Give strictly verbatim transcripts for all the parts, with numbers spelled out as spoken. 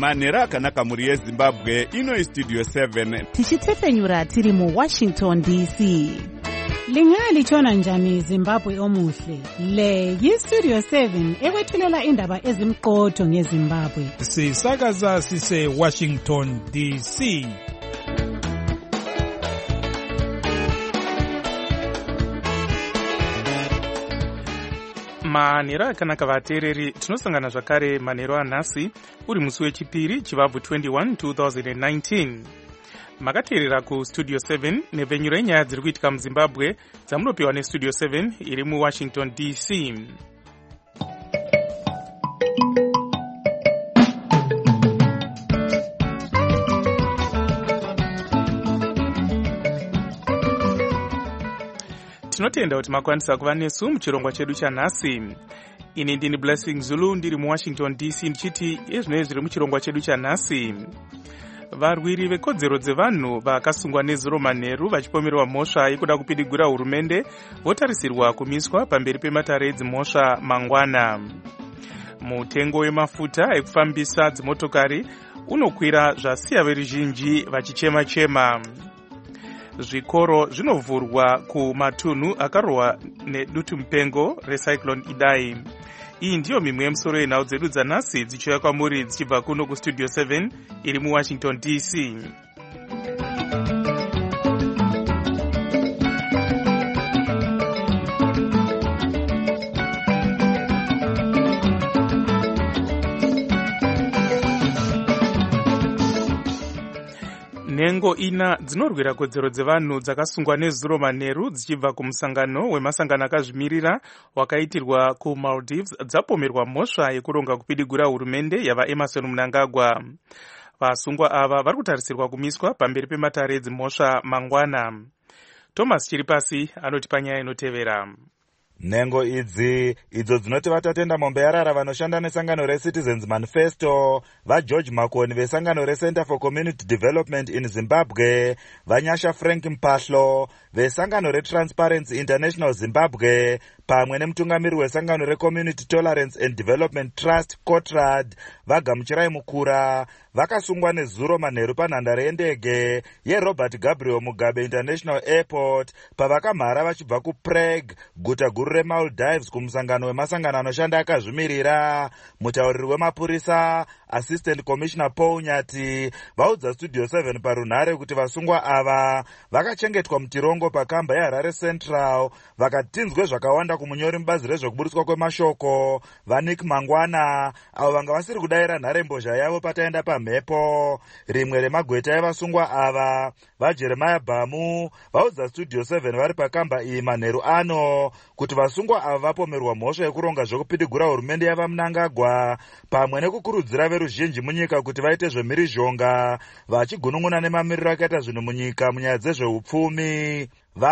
manhero akanaka mhuri yezimbabwe. Ino studio seven tichitsefenyura tiri mu Washington D C. Lingalitshona njani Zimbabwe omuhle? Le yi-Studio seven ekwethulela indaba ezimqotho ngeZimbabwe. Sisakaza sise Washington D C. manhero akanaka vateereri, tinosangana zvakare manhero anhasi uri musi wechipiri chivabvu twenty-one two thousand nineteen. Makateerera kustudio seven nepfenyuro yenyaya dziri kuitika muzimbabwe dzamunopiwa nestudio seven iri muwashington D C. Tinotenda kuti makwanisa kuva nesu muchirongwa chedu chanhasi. Ini ndini Blessing Zulu ndiri muwashington D C ndichiti ezvinoi zviri muchirongwa chedu chanhasi. Varwiri vekodzero dzevanhu vakasungwa nezuro manheru vachipomerwa mhosva yekuda kupidigura hurumende votarisirwa kumiswa pamberi pematare edzimhosva mangwana. Mutengo wemafuta ekufambisa dzimotokari unokwira zvasiya veruzhinji vachichema-chema. Zvikoro zvinovhurwa kumatunhu akarohwa nedutu mupengo recyclone Idai. Iyi ndiyo mimwe yemusoro yenhau dzedu dzanhasi dzichiuya kwamuri dzichibva kuno kustudio seven iri muwashington D C. Nhengo ina dzinorwira kodzero dzevanhu dzakasungwa nezuro manheru dzichibva kumusangano wemasangano akazvimirira wakaitirwa kuMaldives dzapomerwa mhosva yekuronga kupidigura hurumende yava Emerson Mnangagwa. Vasungwa ava vari kutarisirwa kumiswa pamberi pematare edzimhosva mangwana. Thomas Chiripasi anotipa nyaya inotevera. Nhengo idzi idzo dzinoti vatatenda mombe yarara vanoshanda nesangano reCitizens Manifesto, vaGeorge Makoni vesangano reCenter for Community Development in Zimbabwe, vanyasha Frank Mpahlo vesangano reTransparency International Zimbabwe, pamwe nemutungamiri wesangano reCommunity Tolerance and Development Trust COTRAD, vagamuchirai mukura, vakasungwa nezuro manheru panhandare yendege yeRobert Gabriel Mugabe International Airport pavakamhara vachibva kuPrague, guta guru reMaldives, kumusangano wemasangano anoshanda akazvimirira. Mutauriri wemapurisa Assistant Commissioner Paul Nyati vaudza Studio seven parunhare kuti vasungwa ava vakachengetwa mutirongo pakamba yeHarare Central, vakatinzwe zvakawanda kumunyori mubazi rezvekuburitswa kwemashoko vaNick Mangwana, avo vanga vasiri kudayira nharembozha yavo pataenda pamhepo. Rimwe remagweta evasungwa ava vaJeremiah Bamu vaudza Studio seven vari pakamba iyi manheru ano kuti vasungwa ava vapomerwa mhosva yekuronga zvekupidigura hurumende yava Mnangagwa, pamwe nekukurudzira veruzhinji munyika kuti vaite zvemhirizhonga, vachigunun'una nemamiriro akaita zvinhu munyika munyaya dzezveupfumi.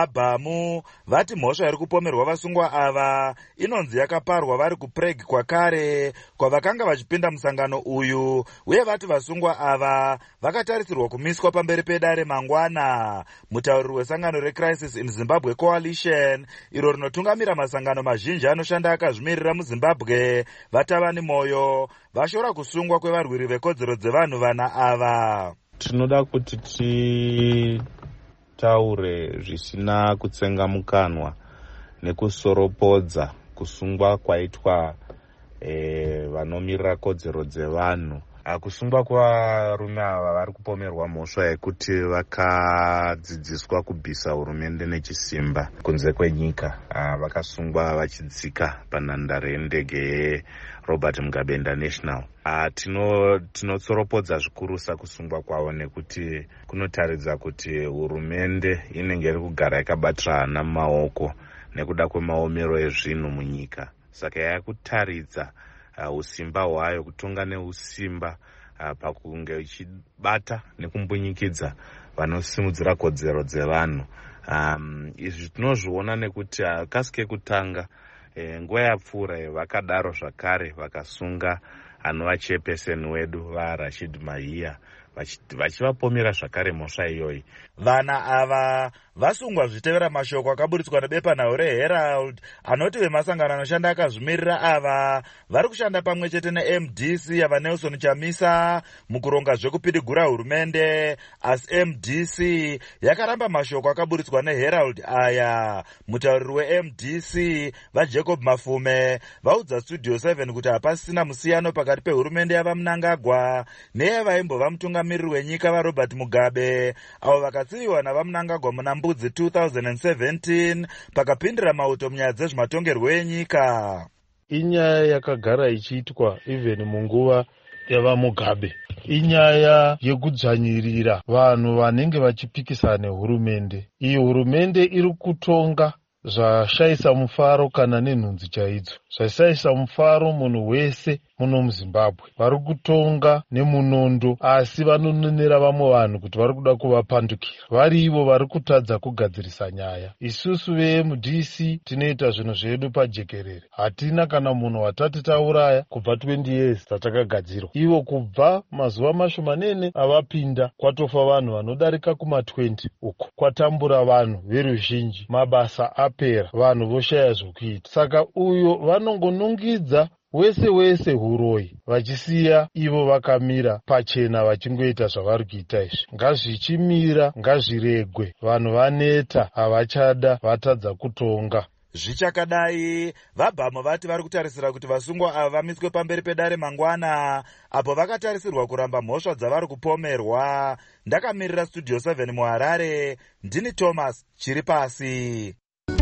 VaBamu vati mhosva iri kupomerwa vasungwa ava inonzi yakaparwa vari kuPrague kwakare kwavakanga vachipinda musangano uyu, uye vati vasungwa ava vakatarisirwa kumiswa pamberi pedare mangwana. Mutauriri wesangano reCrisis in Zimbabwe Coalition, iro rinotungamira masangano mazhinji anoshanda akazvimirira muZimbabwe, vatavani moyo vashora kusungwa kwevarwiri vekodzero dzevanhu vana ava. Tinoda kuti ti taure zvisina kutsenga mukanwa nekusoropodza kusungwa kwaitwa e, vanomirira kodzero dzevanhu. Kusungwa kwavarume ava vari kupomerwa mhosva yekuti vakadzidziswa kubvisa hurumende nechisimba kunze kwenyika. Vakasungwa vachidzika panhandare yendege yeRobert Mugabe International. Tino tinotsoropodza zvikurusa kusungwa kwavo nekuti kunotaridza kuti hurumende inenge iri kugara yakabatirana mumaoko nekuda kwemaomero ezvinhu munyika. Saka yakutaridza Uh, usimba hwayo, kutonga neusimba uh, pakunge ichibata nekumbunyikidza vanosimudzira kodzero dzevanhu. Um, izvi tinozviona nekuti uh, kasi kekutanga e, nguva yapfuura vakadaro zvakare vakasunga anova chairperson wedu vaRashid Mahia vachivapomera zvakare mhosva iyoyi. Vana ava vasungwa zvitevera mashoko akaburitswa nebepanhau reHerald anoti vemasangano anoshanda akazvimirira ava vari kushanda pamwe chete ne-M D C yava Nelson Chamisa mukuronga zvekupidigura hurumende, asi M D C yakaramba mashoko akaburitswa neHerald aya. Mutauriri we-M D C vaJacob Mafume vaudza Studio seven kuti hapasina musiyano pakati pehurumende yava Mnangagwa neyavaimbova mutungamiriri wenyika vaRobert Mugabe avo vakatsiviwa navaMnangagwa muna Mbudzi two thousand seventeen pakapindira mauto munyaya dzezvematongerwo enyika. Inyaya yakagara ichiitwa even munguva yava Mugabe. Inyaya yekudzvanyirira vanhu vanenge vachipikisana nehurumende. Iyi hurumende iri kutonga zvashaisa mufaro kana nenhunzi chaidzo. Zvashaisa mufaro munhu wese muno muZimbabwe. Vari kutonga nemunondo asi vanononera vamwe vanhu kuti vari kuda kuvapandukira. Vari ivo vari kutadza kugadzirisa nyaya. Isusu ve-M D C tinoita zvinhu zvedu pajekerere. Hatina kana munhu watati tauraya kubva twenty years tatakagadzirwa. Ivo kubva mazuva mashomanene avapinda kwatofa vanhu vanodarika kuma twenty uko. Kwatambura vanhu veruzhinji. Mabasa apera. Vanhu voshaya zvokuita. Saka uyo vanongonungidza wese wese huroi vachisiya ivo vakamira pachena vachingoita zvavari kuita izvi. Ngazvichimira, ngazviregwe. Vanhu vaneta, havachada, vatadza kutonga. Zvichakadai, vabhamo vati vari kutarisira kuti vasungwa ava vamiswe pamberi pedare mangwana apo vakatarisirwa kuramba mhosva dzavari kupomerwa. Ndakamirira Studio seven muHarare, ndini Thomas Chiripasi.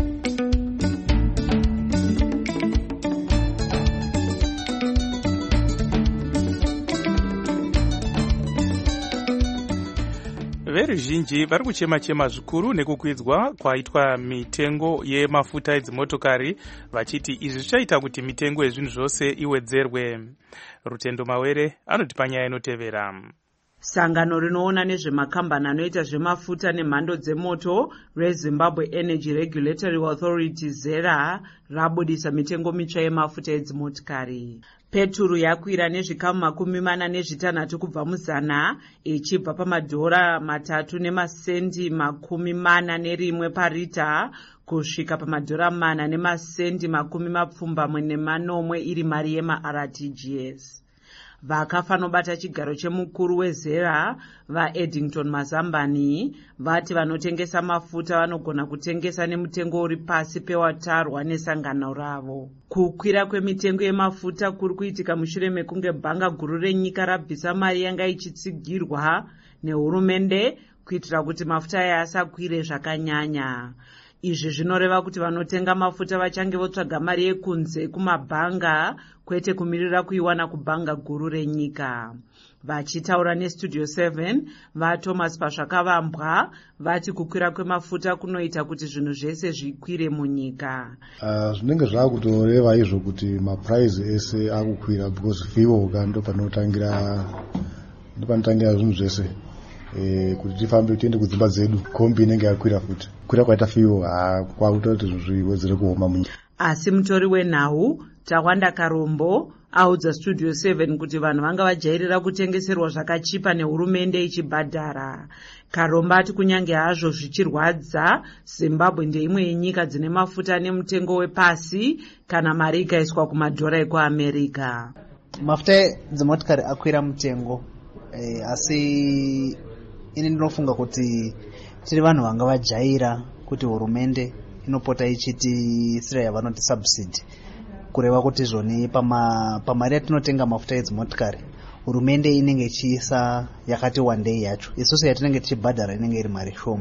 Veruzhinji vari kuchema-chema zvikuru nekukwidzwa kwaitwa mitengo yemafuta edzimotokari vachiti izvi zvichaita kuti mitengo yezvinhu zvose iwedzerwe. Rutendo Mawere anoti panyaya inotevera. Sangano rinoona nezvemakambani anoita zvemafuta nemhando dzemoto reZimbabwe Energy Regulatory Authority ZERA rabudisa mitengo mitsva yemafuta edzimotokari. Peturu yakwira nezvikamu makumi mana nezvitanhatu kubva muzana ichibva pamadhora matatu nemasendi makumi mana nerimwe parita kusvika pamadhora mana nemasendi makumi mapfumbamwe nemanomwe iri mari yema-R T G S. Vakafanobata chigaro chemukuru wezera vaEddington Mazambani vati vanotengesa mafuta vanogona kutengesa nemutengo uri pasi pewatarwa nesangano ravo. Kukwira kwemitengo yemafuta kuri kuitika mushure mekunge bhanga guru renyika rabvisa mari yanga ichitsigirwa nehurumende kuitira kuti mafuta aya asakwire zvakanyanya. Izvi zvinoreva kuti vanotenga mafuta vachange votsvaga mari yekunze kumabhanga kwete kumirira kuiwana kubhanga guru renyika. Vachitaura neStudio seven, vaThomas Pazvakavambwa vati kukwira kwemafuta kunoita kuti zvinhu zvese zvikwire munyika. Uh, zvinenge zvakutoreva izvo kuti maprice ese akukwira because fuel ndo panotangira ndo panotangira zvinhu zvese. Eh, kuti tifambe tiende kudzimba dzedu kombi inenge yakwira futi kwira kwaita fuel kwakuita kuti zviwedzere kuoma munyika. Asi mutori wenhau Tawanda Karombo audza Studio seven kuti vanhu vanga vajairira kutengeserwa zvakachipa nehurumende ichibhadhara. Karombo ati kunyange hazvo zvichirwadza, Zimbabwe ndeimwe yenyika dzine mafuta nemutengo wepasi kana mari ikaiswa kumadhora ekuAmerika. Mafuta edzimotokari akwira mutengo, e, asi ini ndinofunga kuti tiri vanhu vanga vajaira kuti hurumende inopota ichiti sira yavanoti subsidy, kureva kuti zvoni pama pamari yatinotenga mafuta edzimotokari hurumende inenge ichiisa yakati wandei yacho, isusu yatinenge tichibhadhara inenge iri mari shoma.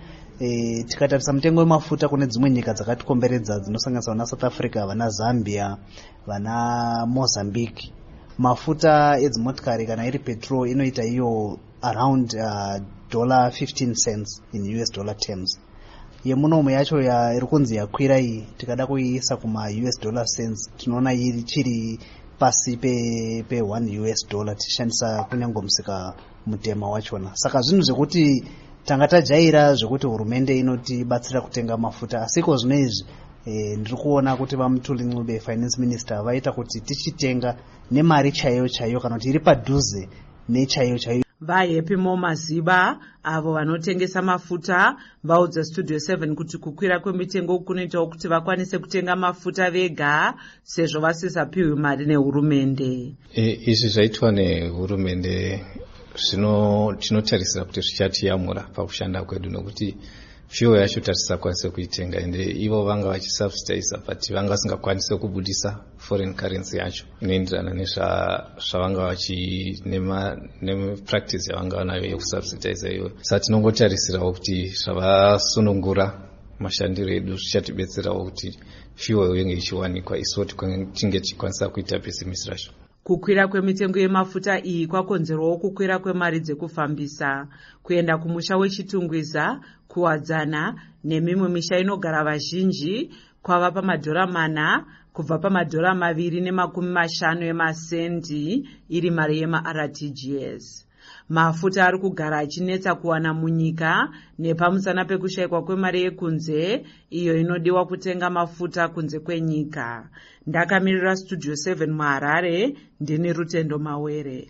E, tikatarisa mutengo wemafuta kune dzimwe nyika dzakatikomberedza dzinosanganiswa na South Africa, vana Zambia, vana Mozambique, mafuta edzimotokari kana iri petrol inoita iyo around uh, dollar fifteen cents in U S dollar terms. Yemunomu yacho ya iri kunzi yakwira iyi tikada kuiisa kuma U S dollar cents tinoona iri chiri pasi pe pe one U S dollar tishandisa kunyangomusika mutema wachona. Saka zvinhu zvekuti tanga tajaira zvekuti hurumende inotibatsira kutenga mafuta, asiko zvinezvi e, ndiri kuona kuti vaMutuli Ncube finance minister vaita kuti tichitenga nemari chaiyo chaiyo kana kuti iri padhuze nechaiyo chaiyo. vahappy Maziba avo vanotengesa mafuta vaudza Studio seven kuti kukwira kwemitengo kunoitawo kuti vakwanise kutenga mafuta vega sezvo vasisapiwi mari nehurumende. Izvi zvaitwa nehurumende zvino tinotarisira kuti zvichatiyamura pakushanda kwedu nokuti fuel yacho tatisakwanise kuitenga ende ivo vanga vachisubsidiza but vanga vasingakwanise kubudisa foreign currency yacho inoenderana nezvavanga vachi nepractice yavanga vanayo yekusubsidiza iwe. Saka tinongotarisirawo kuti zvavasunungura mashandiro edu zvichatibetserawo kuti fuel yenge ichiwanikwa isu tinge tichikwanisa kuita business racho. Kukwira kwemitengo yemafuta iyi kwakonzerwawo kukwira kwemari dzekufambisa kuenda kumusha wechitungwiza, kuwadzana nemimwe misha inogara vazhinji kwava pamadhora mana kubva pamadhora maviri nemakumi mashanu emasendi iri mari yema-R T G S. Mafuta ari kugara achinetsa kuwana munyika nepamusana pekushayikwa kwemari yekunze iyo inodiwa kutenga mafuta kunze kwenyika. Ndakamirira Studio seven muHarare, ndini Rutendo Mawere.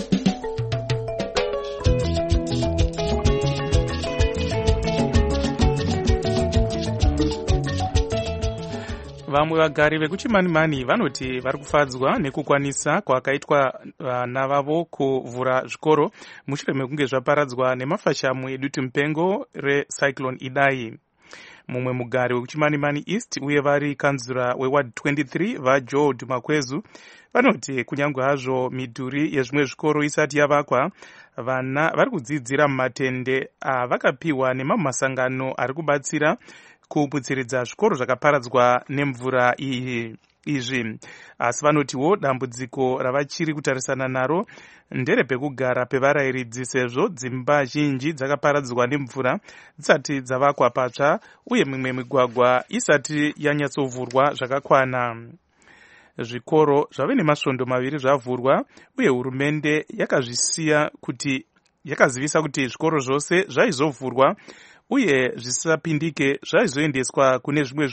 Vamwe vagari vekuchimanimani vanoti vari kufadzwa nekukwanisa kwakaitwa vana vavo kuvhura zvikoro mushure mekunge zvaparadzwa nemafashamu eduti mupengo recyclone Idai. Mumwe mugari wekuchimanimani East uye vari kanzura weward twenty-three vaJoe Dumakwezu vanoti kunyange hazvo midhuri yezvimwe zvikoro isati yavakwa, vana vari kudzidzira mumatende avakapiwa nemamasangano ari kubatsira kuputsiridza zvikoro zvakaparadzwa nemvura iyi izvi. Asi vanotiwo dambudziko ravachiri kutarisana naro nderepekugara pevarayiridzi sezvo dzimba zhinji dzakaparadzwa nemvura dzisati dzavakwa patsva uye mimwe migwagwa isati yanyatsovhurwa zvakakwana. Zvikoro zvave nemasvondo maviri zvavhurwa uye hurumende yakazvisiya kuti yakazivisa kuti zvikoro zvose zvaizovhurwa uye zvisapindike zvaizoendeswa kune zvimwe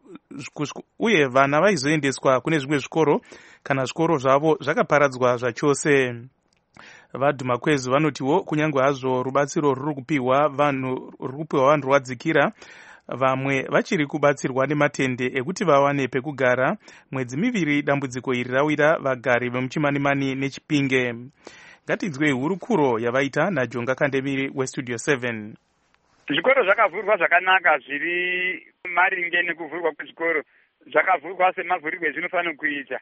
uye vana vaizoendeswa kune zvimwe zvikoro kana zvikoro zvavo zvakaparadzwa zvachose. VaDumakwezu vanotiwo kunyange hazvo rubatsiro ruri kupiwa vanhu ruri kupiwa vanhu rwadzikira, vamwe vachiri kubatsirwa nematende ekuti vawane pekugara. Mwedzi miviri dambudziko iri rawira vagari vemuchimanimani neChipinge. Ngatinzwe hurukuro yavaita naJonga Kandemiri weStudio seven. Zvikoro zvakavhurwa zvakanaka, zviri maringe nekuvhurwa kwezvikoro zvakavhurwa semavhurirwe ezvinofanira kuita.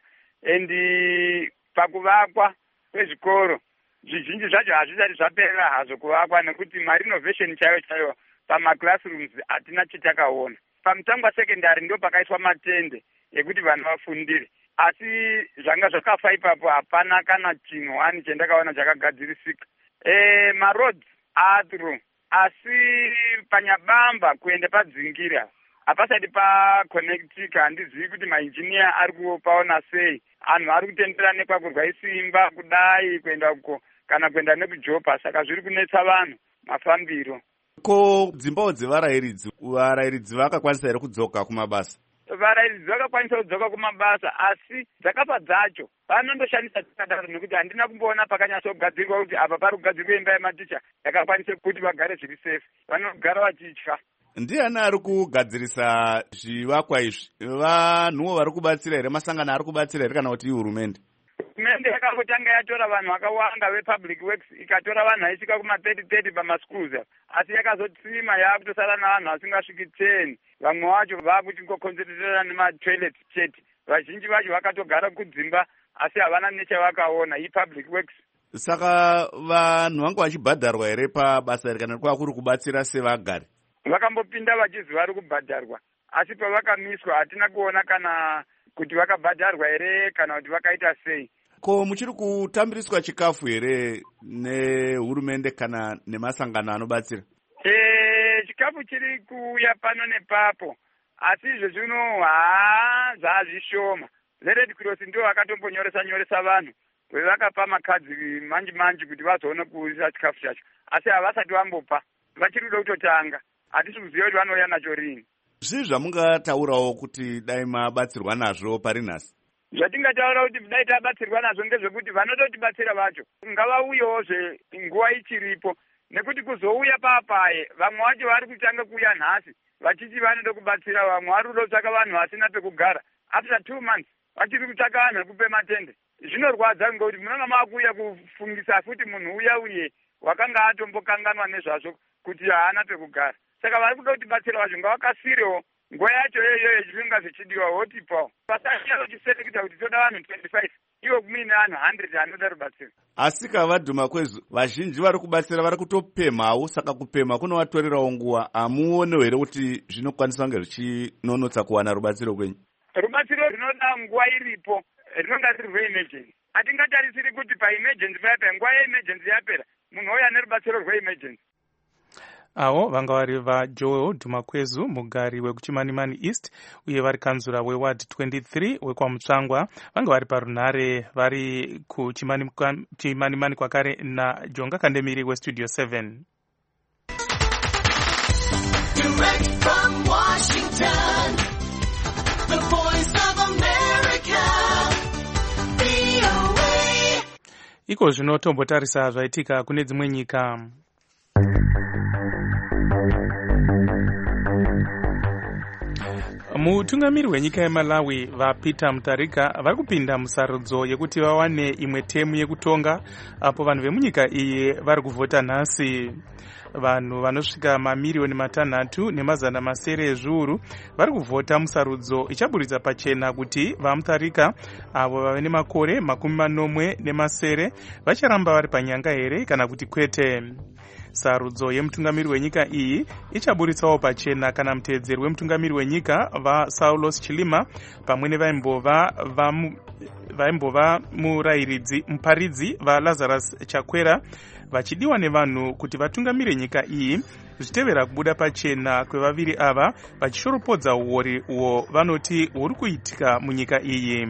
Endi pakuvakwa kwezvikoro zvizhinji zvacho hazvisati zvaperera hazvo kuvakwa nekuti marinovation chaiyo chaiyo pamaclassrooms hatina chitakaona. Pamutangwa sekendari ndo pakaiswa matende ekuti vanhu vafundire, asi zvanga zvakafa ipapo hapana kana chinhu wani chendakaona chakagadzirisika. E, maroads atro asi panyabamba kuenda padzingira hapasati pakonektika. Handizivi kuti mainjiniya ari kupaona sei. Anhu ari kutendera nekwakurwa isimba kudai kuenda uko kana kuenda nekujopa, saka zviri kunetsa vanhu mafambiro. Ko dzimbawo dzevarayiridzi, varayiridzi vakakwanisa here kudzoka kumabasa? Varayiridzi vakakwanisa kudzoka kumabasa asi dzakapa dzacho vanondoshandisa dzakadaro nekuti handina kumboona pakanyatsogadzirwa kuti apa pari kugadzirwa imba yematicha yakakwanisa kuti vagare zviri safe, vanogara vachitya. Ndiani ari kugadzirisa zvivakwa izvi? Vanhuwo vari kubatsira here, masangano ari kubatsira here kana kuti hurumende? Hurumende yakangotanga yatora vanhu vakawanda vepublic works ikatora vanhu vaisvika kuma thirty thirty pamaschools, asi yakazotsima yaakutosara navanhu vasingasviki ten. Vamwe vacho vakuchingokonzererana nematoilet chete. Vazhinji vacho vakatogara kudzimba asi havana nechevakaona ipublic works. Saka vanhu vanga vachibhadharwa here pabasa iri kana kwava kuri kubatsira sevagari? Vakambopinda vachizi vari kubhadharwa asi pavakamiswa hatina kuona kana kuti vakabhadharwa here kana kuti vakaita sei. Ko muchiri kutambiriswa chikafu here nehurumende kana nemasangano anobatsira? E, chikafu chiri kuuya pano nepapo asi izvo zvino haa zvazvishoma. Red Cross ndio vakatombonyoresa nyoresa vanhu vevakapa makadzi manji manji kuti vazoone kuisa chikafu chacho, asi havasati vambopa, vachiri kuda kutotanga. Hatisi kuziva kuti vanouya nacho rini. Zvii zvamungataurawo kuti dai mabatsirwa nazvo pari nhasi? Zvatingataura kuti dai tabatsirwa nazvo ngezvekuti vanototibatsira vacho ngavauyewo nguva ichiripo, nekuti kuzouya papaye vamwe vacho vari kutanga kuuya nhasi vachiti vanoda kubatsira vamwe vari kutotsvaka vanhu vasina pekugara after two months vachiri kutsvaka vanhu vekupe matende. Zvinorwadza ngekuti munenge makuuya kufungisa futi munhu uya uye wakanga atombokanganwa nezvazvo kuti haana pekugara. Saka vari kuda kutibatsira vacho ngavakasirewo nguva yacho iyoyo zvinonga zvichidiwa votipawo pasaiya vachiselekita kuti toda vanhu twenty-five iwo muine vanhu one hundred anoda rubatsiro. Asi kavadhuma kwezu vazhinji vari kubatsira vari kutopemhawo, saka kupemha kunovatorerawo nguva. Hamuonewo here kuti zvinokwanisa kunge zvichinonotsa kuwana rubatsiro kwenyu? Rubatsiro rinoda nguva iripo, rinonga riri rweemergency. Hatingatarisiri kuti paemergency payapera, nguva yeemergency yapera munhu ouya nerubatsiro rweemergency. Avo vanga vari vaJoel Dhumakwezu, mugari wekuChimanimani East, uye vari kanzura weward twenty-three wekwaMutsvangwa. Vanga vari parunhare vari kuChimanimani kwakare naJonga Kandemiri weStudio seven. Direct from Washington, the voice of America, V O A. Iko zvino tombotarisa zvaitika kune dzimwe nyika. Mutungamiri wenyika yeMalawi vaPeter Mutharika vari kupinda musarudzo yekuti vawane imwe temu yekutonga, apo vanhu vemunyika iyi vari kuvhota nhasi. Vanhu vanosvika mamiliyoni matanhatu nemazana masere ezviuru vari kuvhota musarudzo ichaburitsa pachena kuti vaMutharika avo vave nemakore makumi manomwe nemasere vacharamba vari panyanga here kana kuti kwete. Sarudzo yemutungamiri wenyika iyi ichaburitsawo pachena kana muteedzeri wemutungamiri wenyika vaSaulos Chilima pamwe nevaimbova vaimbova murayiridzi muparidzi vaLazarus Chakwera vachidiwa nevanhu kuti vatungamire nyika iyi, zvichitevera kubuda pachena kwevaviri ava vachishoropodza uori uwo vanoti huri kuitika munyika iyi.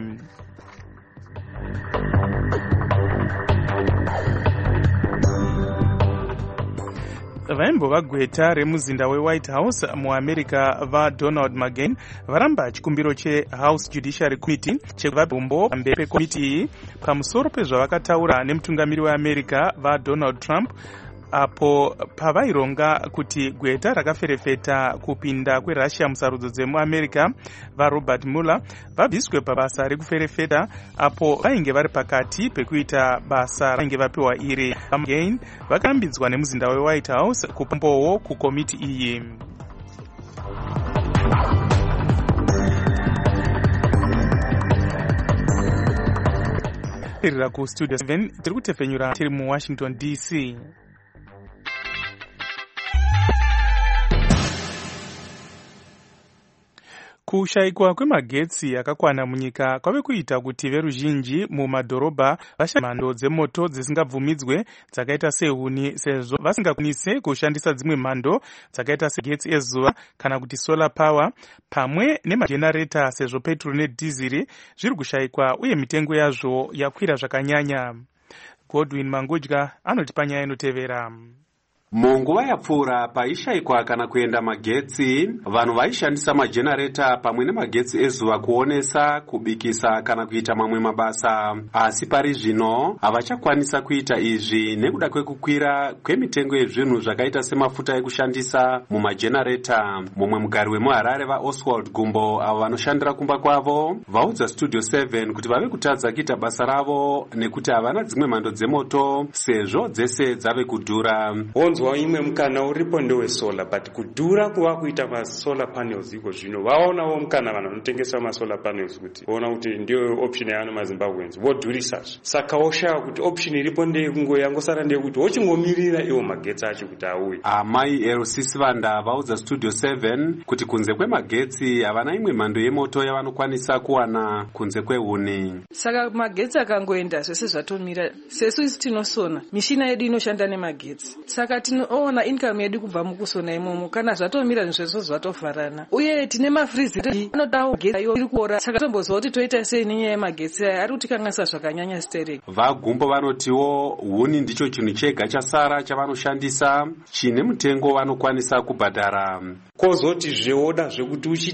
Vaimbova gweta remuzinda weWhite House muAmerica vaDonald McGain varamba chikumbiro cheHouse Judiciary Committee chekuvabombo pamberi pekomiti iyi pamusoro pezvavakataura nemutungamiri weAmerica vaDonald Trump apo pavaironga kuti gweta rakaferefeta kupinda kweRussia musarudzo dzemuAmerica vaRobert Mueller vabviswe pabasa rekuferefeta apo vainge vari pakati pekuita basa vainge vapiwa iri. McGain vakambidzwa nemuzinda weWhite House kupombowo kukomiti iyi. Tiri kuStudio seven tiri kutefenyura tiri muWashington D C. Kushayikwa kwemagetsi akakwana munyika kwave kuita kuti veruzhinji mumadhorobha vashaya mhando dzemoto dzisingabvumidzwe dzakaita sehuni, sezvo vasingakwanise kushandisa dzimwe mhando dzakaita segetsi ezuva kana kuti solar power pamwe nemajenareta, sezvo petrol nedhiziri zviri kushayikwa uye mitengo yazvo yakwira zvakanyanya. Godwin Mangudya anotipa nyaya inotevera. Munguva yapfuura paishayikwa kana kuenda magetsi, vanhu vaishandisa majenareta pamwe nemagetsi ezuva kuonesa, kubikisa kana kuita mamwe mabasa. Asi pari zvino havachakwanisa kuita izvi nekuda kwekukwira kwemitengo yezvinhu zvakaita semafuta ekushandisa mumajenareta. Mumwe mugari wemuHarare vaOswald Gumbo avo vanoshandira kumba kwavo vaudza Studio seven kuti vave kutadza kuita basa ravo nekuti havana dzimwe mhando dzemoto sezvo dzese dzave kudhura. Wa imwe mukana uripo ndewe solar, but kudhura kuva kuita ma solar panels iko zvino vaonawo mukana vanhu vanotengesa ma solar panels kuti vaona kuti ndiyo option yaano maZimbabweans vodhurisa. Saka oshaya kuti option iripo ndeye kungoyangosara ndeye kuti vochingomirira iwo magetsi acho kuti auye. Amai Erosisi Vanda vaudza Studio seven kuti kunze kwemagetsi havana imwe mhando yemoto yavanokwanisa kuwana kunze kwehuni. Saka magetsi akangoenda zvese zvatomira, sesu isi tinosona mishina yedu inoshanda nemagetsi, saka tinoona income yedu kubva mukusona imomo kana zvatomira zvese zvatovharana, uye tine mafriziri anodawo getsi iri kuora. Saka tombozwa kuti toita sei nenyaya yemagetsi aya, ari kutikanganisa zvakanyanya stereki. VaGumbo vanotiwo huni ndicho chinhu chega chasara chavanoshandisa chine mutengo vanokwanisa kubhadhara. Kozoti zveoda zvekuti uchiti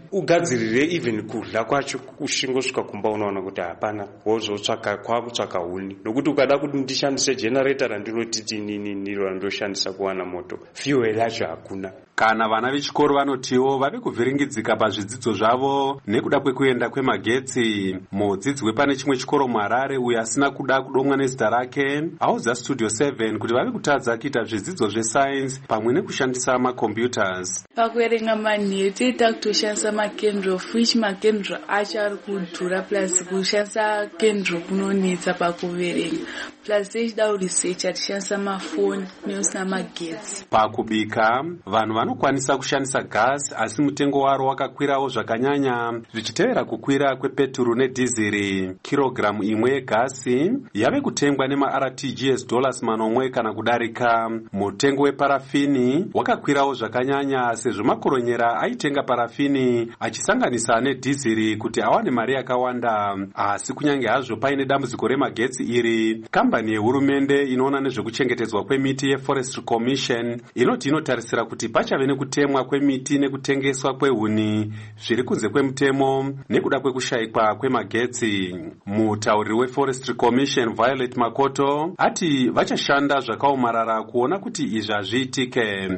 ugadzirire even kudla kwacho kushingosvika kumba unoona kuti hapana wozotsvaka kwakutsvaka huni, nokuti ukada kuti ndishandise generator randinotiti inini ndiro randoshandisa kuwana moto, fuel yacho hakuna. Kana vana vechikoro vanotiwo vave kuvhiringidzika pazvidzidzo zvavo nekuda kwekuenda kwemagetsi. Mudzidzi wepane chimwe chikoro muHarare uyo asina kuda kudomwa nezita rake audza Studio seven kuti vave kutadza kuita zvidzidzo zvesayensi pamwe nekushandisa macomputers. Pakuerenga manheru toita kutoshandisa makendro, which makendro acho ari kudhura, plus kushandisa kendro kunonetsa pakuverenga, plus tichida kuresearcha tichandisa mafoni neusina magetsi. Pakubika vanhu vanokwanisa kushandisa gas, asi mutengo waro wakakwirawo zvakanyanya zvichitevera kukwira kwepeturu nedhiziri. Kirogiramu imwe yegasi yave kutengwa nema-R T G S dollars manomwe kana kudarika. Mutengo weparafini wakakwirawo zvakanyanya sezvo makoronyera aitenga parafini achisanganisa nedhiziri kuti awane mari yakawanda. Asi kunyange hazvo paine dambudziko remagetsi iri, kambani yehurumende inoona nezvekuchengetedzwa kwemiti yeForestry Commission inoti inotarisira kuti pachave nekutemwa kwemiti nekutengeswa kwehuni zviri kunze kwemutemo nekuda kwekushayikwa kwemagetsi. Mutauriri weForestry Commission Violet Makoto ati vachashanda zvakaomarara kuona kuti izvi hazviitike.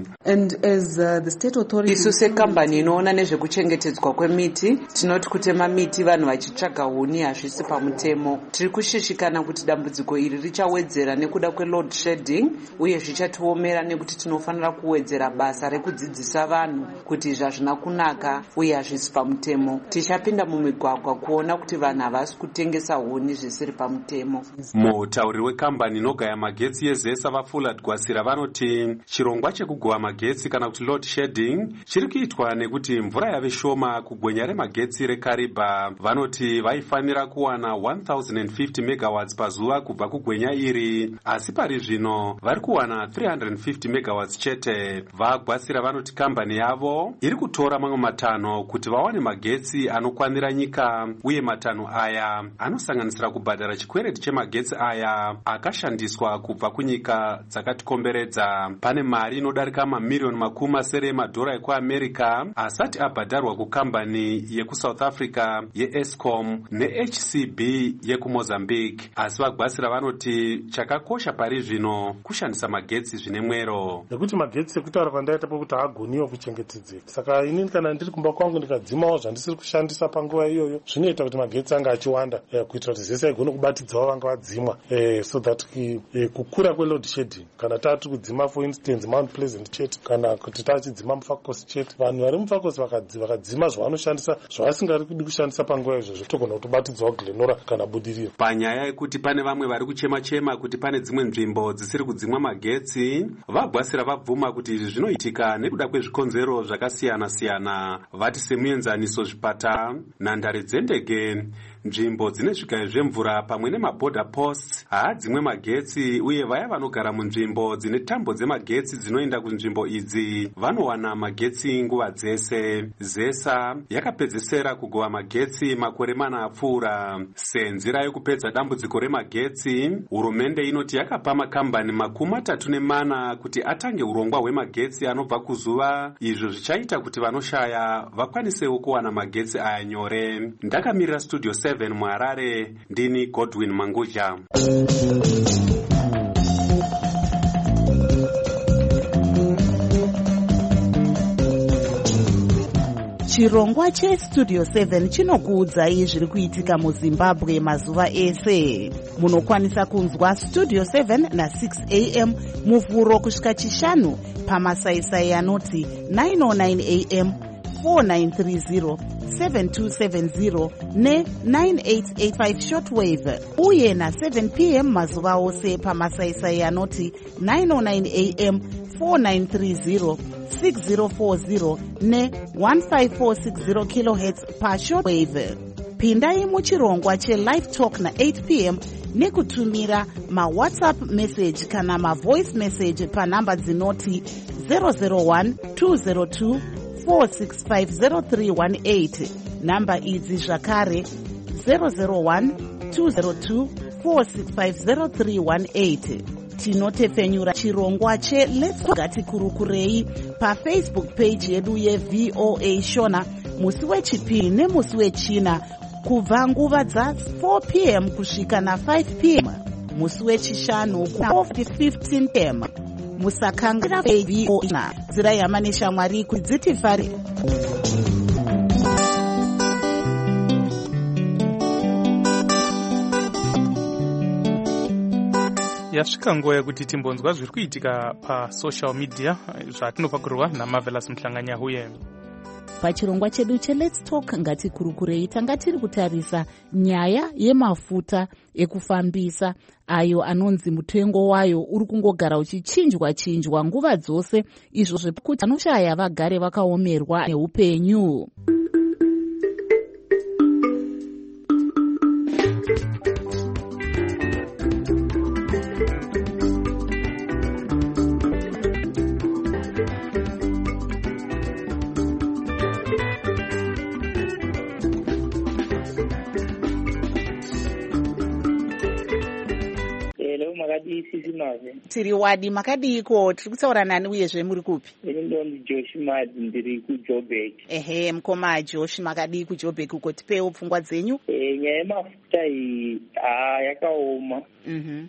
Isu sekambani inoona nezvekuchengetedzwa kwemiti tinoti kutema miti vanhu vachitsvaga huni hazvisi pamutemo. Tiri kushishikana kuti dambudziko iri richawedzera nekuda kweload shedding uye zvichatiomera nekuti tinofanira kuwedzera basa rekudzidzisa vanhu kuti izvi hazvina kunaka uye hazvisi pamutemo. Tichapinda mumigwagwa kuona kuti vanhu havasi kutengesa huni zvisiri pamutemo. Mutauriri wekambani inogaya magetsi yeZESA vaFullard Gwasira vanoti chirongwa chekugova magetsi kana kuti load shedding chiri kuitwa nekuti mvura yave shoma kugwenya remagetsi reKariba. Vanoti vaifanira kuwana one thousand fifty megawatts pazuva kubva kugwenya iri, asi pari zvino vari kuwana three hundred fifty megawatts chete. VaGwasira vanoti kambani yavo iri kutora mamwe matanho kuti vawane magetsi anokwanira nyika, uye matanho aya anosanganisira kubhadhara chikwereti chemagetsi aya akashandiswa kubva kunyika dzakatikomberedza. Pane mari inodarika mamiliyoni makumi masere emadhora ekuAmerica asati abhadharwa kukambani yekuSouth Africa yeEscom neH C B yekuMozambique. Asi vaGwasira vanoti chakakosha pari zvino kushandisa magetsi zvine mwero, nekuti magetsi ekutaura pandaita pokuti haagoniwo kuchengetedzeka. Saka inini kana ndiri kumba kwangu ndikadzimawo zvandisiri kushandisa panguva iyoyo zvinoita kuti magetsi anga achiwanda, eh, kuitira kuti ZESA igone kubatidzawo vanga vadzimwa, eh, so that eh, kukura kweload shedding kana tati kudzima for instance Mount Pleasant chete kana kuti tachidzima muFakosi chete, vanhu vari muFakosi vakadzima zvavanoshandisa zvavasingari kudi kushandisa panguva izvozvo togona kutobatidzawo Glenora kana Budiriro. Panyaya yekuti pane vamwe vari kuchema-chema kuti pane dzimwe nzvimbo dzisiri kudzimwa magetsi, vaGwasira vabvuma kuti izvi zvinoitika nekuda kwezvikonzero zvakasiyana-siyana. Vati semuenzaniso, zvipata, nhandare dzendege, nzvimbo dzine zvigayo zvemvura pamwe nemaborder posts haadzimwe magetsi, uye vaya vanogara munzvimbo dzine tambo dzemagetsi dzinoenda kunzvimbo idzi vanowana magetsi nguva dzese. ZESA yakapedzesera kugova magetsi makore mana apfuura. Senzira yekupedza dambudziko remagetsi, hurumende inoti yakapa makambani makumi matatu nemana kuti atange urongwa hwemagetsi anobva kuzuva, izvo zvichaita kuti vanoshaya vakwanisewo kuwana magetsi aya nyore. Ndakamirira Studio seven muHarare, ndini Godwin Manguja. Chirongwa cheStudio seven chinokuudzai zviri kuitika muZimbabwe mazuva ese. Munokwanisa kunzwa Studio seven na six a m muvhuro kusvika chishanu pamasaisai anoti nine oh nine a m, four nine three zero, seven two seven zero ne nine eight eight five shortwave, uye na seven p m mazuva ose pamasaisai anoti nine oh nine a m, four nine three zero, six zero four zero ne one five four six zero kilohertz pa shortwave. Pindai muchirongwa cheLive Talk na eight p m nekutumira maWhatsApp message kana mavoice message panhamba dzinoti zero zero one two zero two four six five zero three one eight. Namba idzi zvakare zero zero one two zero two four six five zero three one eight. Tinotefenyura chirongwa che Let's Gati Kurukurei pa Facebook page yedu ye V O A Shona musi wechipiri nemusi wechina kubva nguva dza four p m kusvika na five p m musi wechishanu fifteen p m musakanganwa voa nzira yama neshamwari kudziti fari. yasvika nguva yekuti timbonzwa zviri kuitika pasocial media zvatinopakurirwa naMarvelous Mhlanganyahuye. Pachirongwa chedu cheLet's Talk ngatikurukurei tanga tiri kutarisa nyaya yemafuta ekufambisa ayo anonzi mutengo wayo uri kungogara uchichinjwa chinjwa nguva dzose, izvo zvekuti anoshaya vagare vakaomerwa neupenyu. Tiri wadi makadiko, tiri kutaura nani uyezve muri kupi? Ini ndoni Josh Madzi ndiri kuJoburg. Ehe, mukoma Josh makadii kuJoburg uko, tipewo pfungwa dzenyu. Eh, nyaya yemafuta iyi ah yakaoma. Mhm.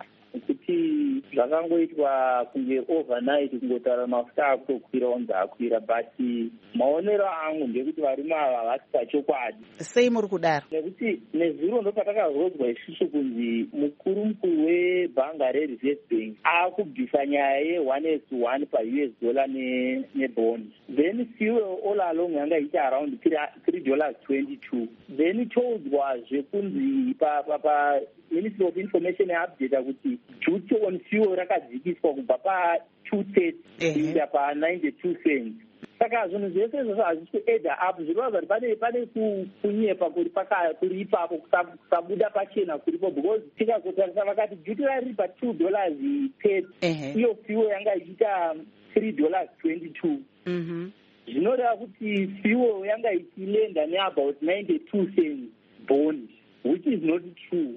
Kuti zvakangoitwa kunge overnight kungotaura mafuta akukwira onza akwira, but maonero angu ndekuti varume ava havasi pachokwadi. Sei muri kudaro? Nekuti nezuro ndopatakarodzwa isusu kunzi mukuru mukuru webhanga reReserve Bank akubvisa nyaya ye-one is to one pa-U S dollar nebond. Then fuel all along yanga ichi around three dollars twenty-two. Then todzwazve kunzi pa pa Ministry of Information yaupdate kuti duty on fuel rakadzikiswa kubva pa two thirty kuenda pa ninety-two cents. Saka zvinhu zvese izvozvo hazvisi kuedha up, zvirova kuti pane pane kunyepa kuri kuri ipapo kusabuda pachena kuripo, because tikazotarisa vakati duty rari pa two dollars thirty, iyo fuel yanga ichiita three dollars twenty-two. Zvinoreva kuti fuel yanga ichilenda neabout ninety-two cents bond, which is not true.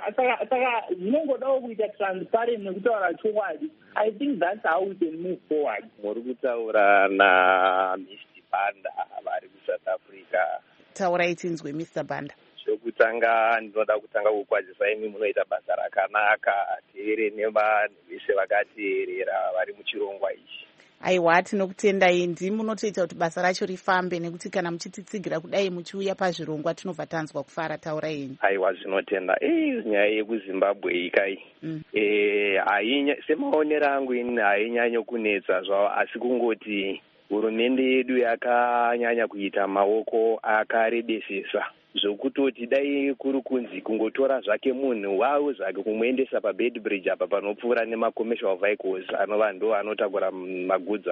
Saka zvinongodawo kuita transparent nekutaura chokwadi. I think that's how we can move forward. Muri kutaura naMister Banda vari kuSouth Africa. Taurai tinzwe Mister Banda. Chokutanga ndinoda kutanga kukwazisa imi munoita basa rakanaka, teere nevanhu vese vakateerera vari muchirongwa ichi. Aiwa, tinokutendai, ndimi munotoita kuti basa racho rifambe, nekuti kana muchititsigira kudai muchiuya pazvirongwa tinobva tanzwa kufara. Taurai ini. Aiwa, zvinotenda. Eh, nyaya yekuZimbabwe ikai. Mm. Eh, hainya semaonero angu ini hainyanya kunetsa zvavo, asi kungoti hurumende yedu yakanyanya kuita maoko akarebesesa zvokutoti dai kuri kunzi kungotora zvake munhu wawo zvake kumuendesa pabed bridge apa panopfuura nemacommercial vehicles anova ndo anotakura magoods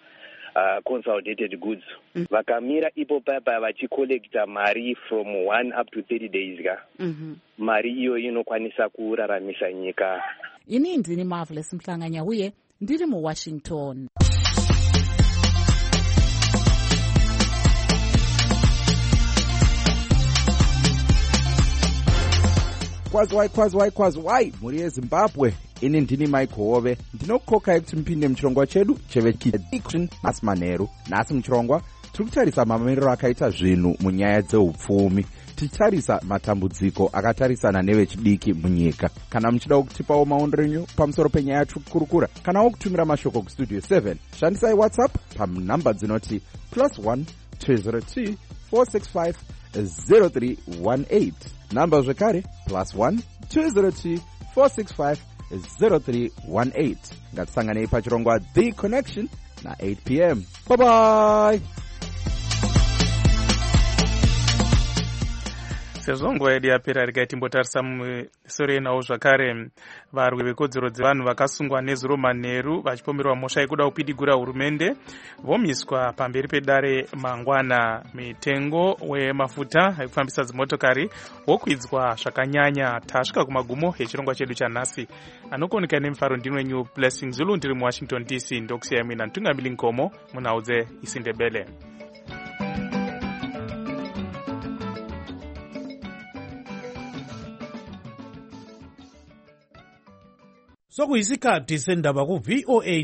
uh, consolidated goods. Mm. Vakamira ipo papa vachikolekta mari from one up to thirty days ka. Mm-hmm. Mari iyo inokwanisa kuraramisa nyika. Ini ndini Marvelous Mhlanganyahuye ndiri muWashington. Kwazwai kwazwai kwazwai muri yeZimbabwe, ini ndini Mike Hove ndinokukokai kuti mupinde muchirongwa chedu chevekiction nhasi manheru. Nhasi muchirongwa tiri kutarisa mamiriro akaita zvinhu munyaya dzeupfumi, tichitarisa matambudziko akatarisana nevechidiki munyika. Kana muchida kutipawo maondero enyu pamusoro penyaya yatirikurukura, kanawo kutumira mashoko kustudio seven, shandisai WhatsApp panhamba dzinoti plus one two zero two four six five zero three one eight, namba zvekare plus one two zero two four six five zero three one eight. Ngatisanganei pachirongwa The Connection na eight p m. Bye bye. sezvo nguva yedu yapera regai timbotarisa musoro yenawo zvakare. Varwi vekodzero dzevanhu vakasungwa nezuro manheru vachipomerwa mhosva yekuda kupidigura hurumende vomiswa pamberi pedare mangwana. Mitengo wemafuta ekufambisa dzimotokari wokwidzwa zvakanyanya. Tasvika kumagumo echirongwa chedu chanhasi. Anokuoneka nemufaro ndini wenyu Blessing Zulu, ndiri muWashington D C. Ndokusiyai mina Ntungamili Nkomo munhau dzeIsindebele. sokuyisikhathi sendaba ku-V O A